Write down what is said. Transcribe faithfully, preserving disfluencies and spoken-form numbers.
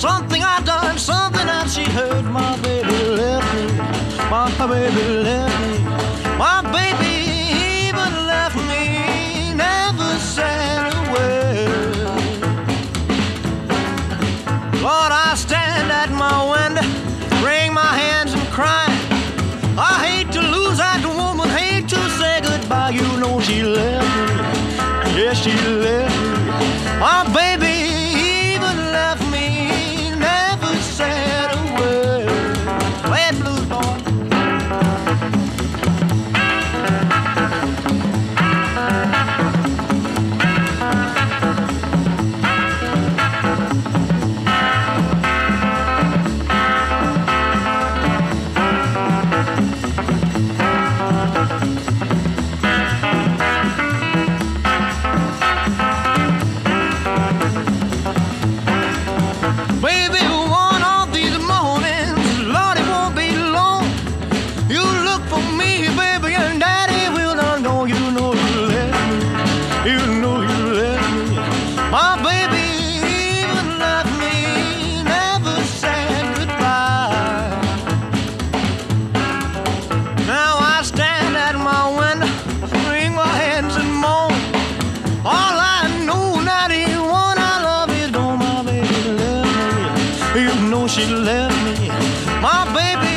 something I done, something that she heard. My baby left me, my baby left me, my baby even left me, never said a word. Lord, I stand at my window, wring my hands and cry. I hate to lose that woman, hate to say goodbye. You know she left me, yes she left me, my baby even left me, never said a word. Play it, blues boy. My baby even left me, never said goodbye. Now I stand at my window, wring my hands and moan. All I know, not even one I love is gone. My baby left me, you know she left me. My baby